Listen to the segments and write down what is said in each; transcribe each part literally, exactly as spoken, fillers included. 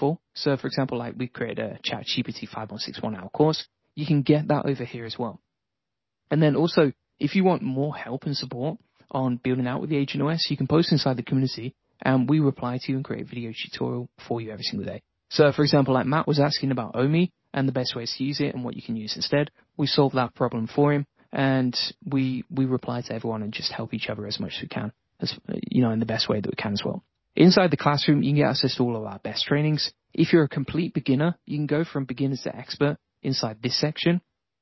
before. So for example, like we created a ChatGPT five one six one hour course. You can get that over here as well. And then also, if you want more help and support on building out with the Agent O S, you can post inside the community and we reply to you and create a video tutorial for you every single day. So for example, like Matt was asking about Omi and the best ways to use it and what you can use instead. We solved that problem for him, and we we reply to everyone and just help each other as much as we can, as you know, in the best way that we can as well. Inside the classroom, you can get access to all of our best trainings. If you're a complete beginner, you can go from beginner to expert inside this section.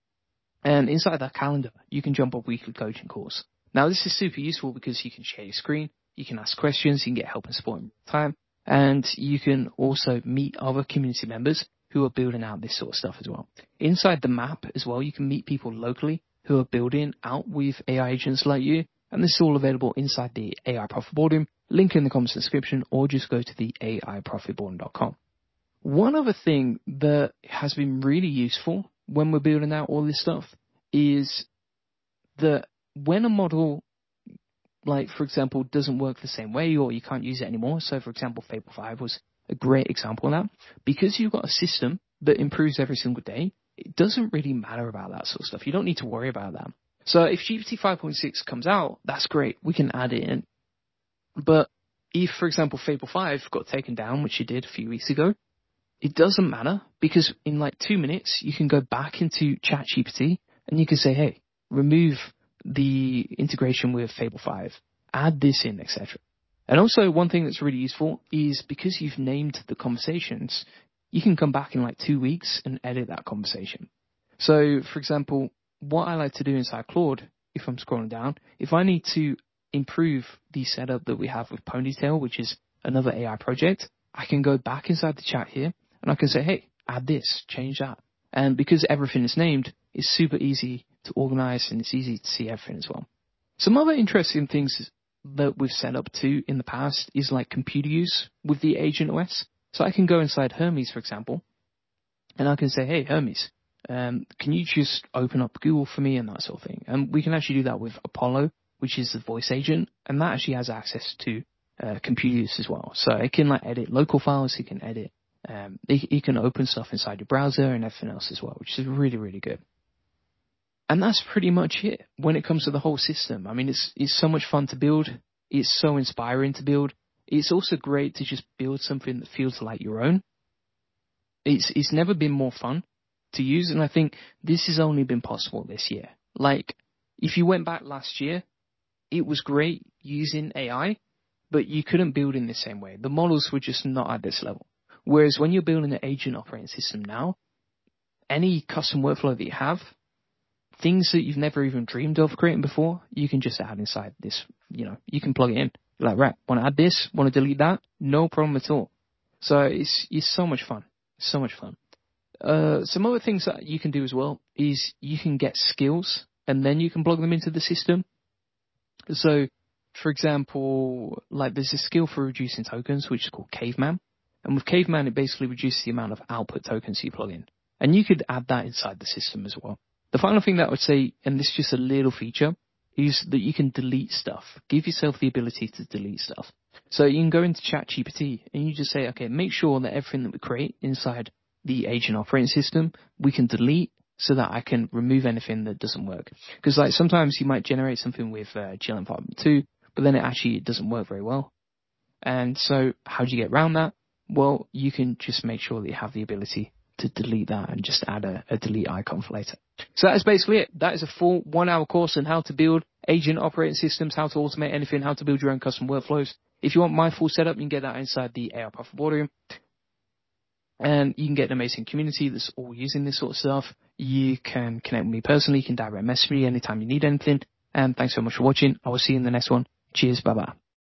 And inside that calendar, you can jump a weekly coaching course. Now, this is super useful because you can share your screen, you can ask questions, you can get help and support in real time, and you can also meet other community members who are building out this sort of stuff as well. Inside the map as well, you can meet people locally who are building out with A I agents like you, and this is all available inside the A I Profit Boardroom. Link in the comments description, or just go to the A I profit boardroom dot com. One other thing that has been really useful when we're building out all this stuff is that when a model, like for example, doesn't work the same way or you can't use it anymore. So for example, Fable five was a great example of that. Because you've got a system that improves every single day, it doesn't really matter about that sort of stuff. You don't need to worry about that. So if G P T five point six comes out, that's great. We can add it in. But if, for example, Fable five got taken down, which it did a few weeks ago, it doesn't matter, because in like two minutes, you can go back into ChatGPT and you can say, hey, remove the integration with Fable five, add this in, et cetera. And also one thing that's really useful is because you've named the conversations, you can come back in like two weeks and edit that conversation. So, for example, what I like to do inside Claude, if I'm scrolling down, if I need to improve the setup that we have with Ponytail, which is another A I project, I can go back inside the chat here and I can say, hey, add this, change that. And because everything is named, it's super easy to organize and it's easy to see everything as well. Some other interesting things that we've set up too in the past is like computer use with the Agent O S. So I can go inside Hermes, for example, and I can say, hey, Hermes, um, can you just open up Google for me and that sort of thing? And we can actually do that with Apollo, which is the voice agent, and that actually has access to uh, computer use as well. So it can like edit local files, it can edit, um, it, it can open stuff inside your browser and everything else as well, which is really, really good. And that's pretty much it when it comes to the whole system. I mean, it's it's so much fun to build. It's so inspiring to build. It's also great to just build something that feels like your own. It's it's never been more fun to use, and I think this has only been possible this year. Like, if you went back last year, it was great using A I, but you couldn't build in the same way. The models were just not at this level. Whereas when you're building an agent operating system now, any custom workflow that you have, things that you've never even dreamed of creating before, you can just add inside this, you know, you can plug it in. You're like, right, want to add this, want to delete that? No problem at all. So it's it's so much fun. So much fun. Uh, some other things that you can do as well is you can get skills and then you can plug them into the system. So, for example, like there's a skill for reducing tokens, which is called Caveman. And with Caveman, it basically reduces the amount of output tokens you plug in. And you could add that inside the system as well. The final thing that I would say, and this is just a little feature, is that you can delete stuff. Give yourself the ability to delete stuff. So you can go into ChatGPT and you just say, okay, make sure that everything that we create inside the agent operating system, we can delete so that I can remove anything that doesn't work. Because like sometimes you might generate something with uh, G L M five point two, but then it actually it doesn't work very well. And so how do you get around that? Well, you can just make sure that you have the ability to delete that and just add a, a delete icon for later. So that is basically it. That is a full one hour course on how to build agent operating systems, how to automate anything, how to build your own custom workflows. If you want my full setup, you can get that inside the A I Profit Boardroom. And you can get an amazing community that's all using this sort of stuff. You can connect with me personally. You can direct message me anytime you need anything. And thanks so much for watching. I will see you in the next one. Cheers. Bye-bye.